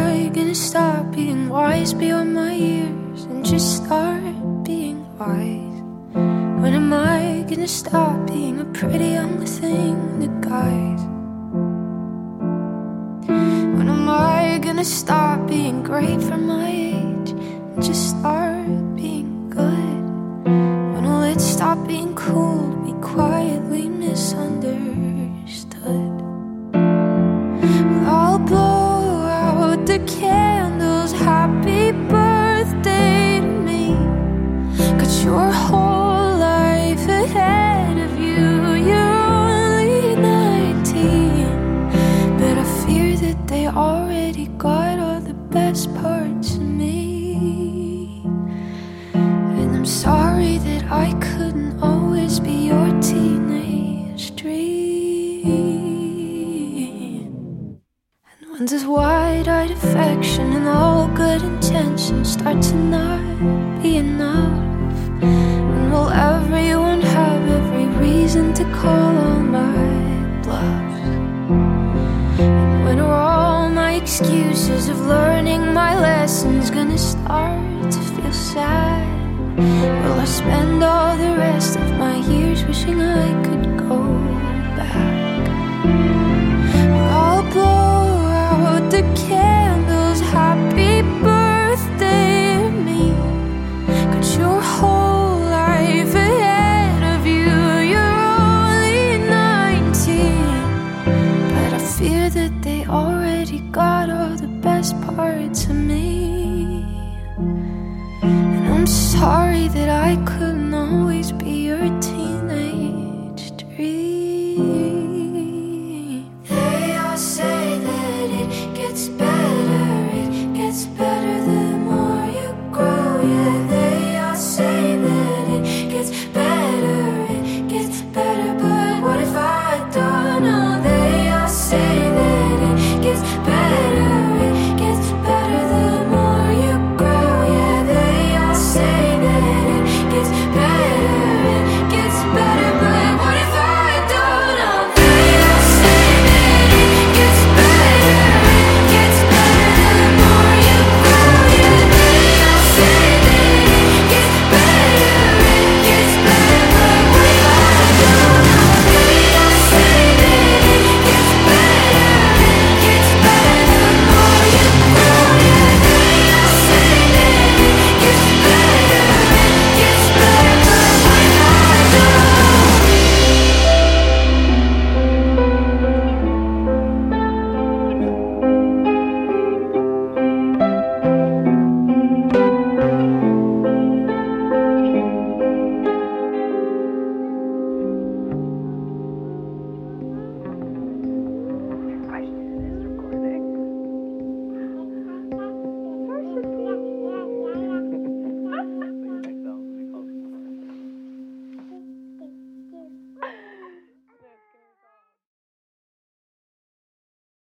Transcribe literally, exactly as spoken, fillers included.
I gonna stop being wise beyond my years and just start being wise? When am I gonna stop being a pretty young thing to guys? When am I gonna stop being great for my age and just start being good? When will it stop being cool to be quietly misunderstood? I'll blow out the candles, happy birthday to me. Got your whole life ahead of you, you're only nineteen. But I fear that they already got all the best parts of me. And I'm sorry that I couldn't always be your teenage dream. And when does wide-eyed affection and all good intentions start to not be enough? And will everyone have every reason to call all my bluffs? And when are all my excuses of learning my lessons gonna start to feel sad? Will I spend all the rest of my years wishing I could go back? I'll blow out the candles, happy birthday to me. Got your whole life ahead of you, you're only nineteen. But I fear that they already got all the best parts of me. And I'm sorry that I couldn't always be